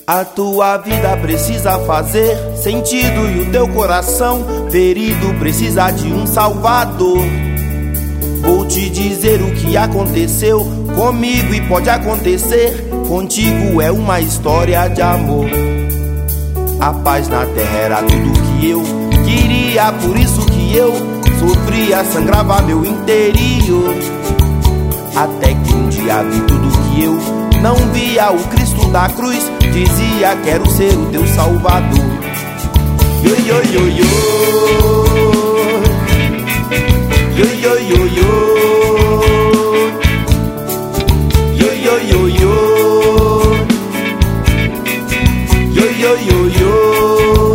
A tua vida precisa fazer sentido e o teu coração ferido precisa de um salvador. Vou te dizer o que aconteceu comigo e pode acontecer contigo, é uma história de amor. A paz na terra era tudo que eu queria, por isso que eu sofria, sangrava meu interior. Até que um dia vi tudo que eu não via, o Cristo da cruz dizia: quero ser o teu salvador. Yo, yo, yo, yo. Yo, yo, yo, yo. Yo, yo, yo, yo. Yo, yo, yo, yo.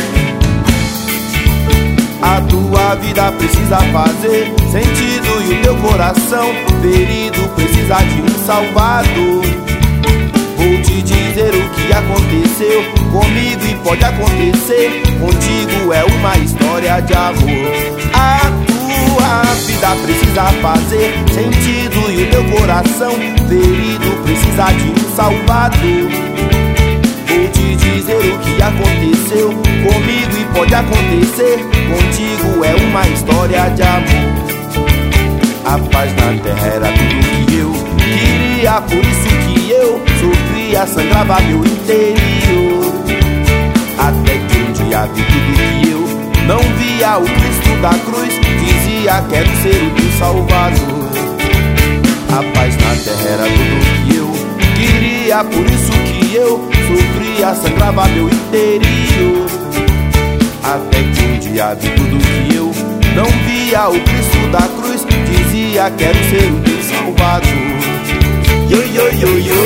A tua vida precisa fazer sentido e o teu coração ferido precisa de um salvador. Vou te dizer o que aconteceu comigo e pode acontecer contigo, é uma história de amor. A tua vida precisa fazer sentido e o teu coração ferido precisa de um salvador. Vou te dizer o que aconteceu comigo e pode acontecer contigo, é uma história de amor. A paz na terra era tudo que eu queria, por isso que eu sofria, sangrava meu interior. Até que um dia vi tudo que eu não via, o Cristo da cruz dizia: quero ser o teu salvador. A paz na terra era tudo que eu queria, por isso que eu sofria, sangrava meu interior. Até que um dia vi tudo que eu não via, o Cristo da cruz dizia: quero ser o teu salvador. Yo, yo, yo, yo.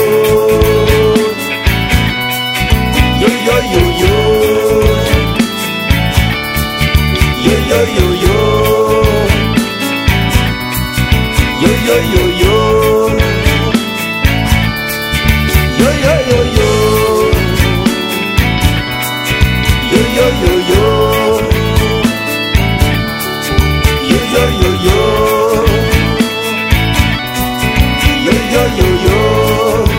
Yo, yo, yo, yo. Yo, yo, yo, yo. Yo, yo, yo, yo. Yo, yo, yo, yo. Yo, yo, yo, yo. Yo, yo, yo, yo. Yo, yo, yo, yo.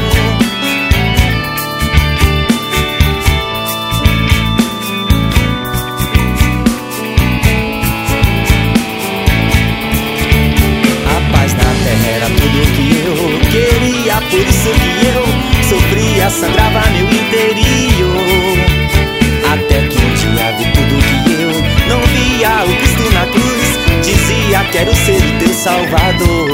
A paz na terra era tudo que eu queria, por isso que eu sofria, sangrava meu interior. Até que um dia vi tudo que eu não via, o Cristo na cruz dizia: quero ser o teu salvador.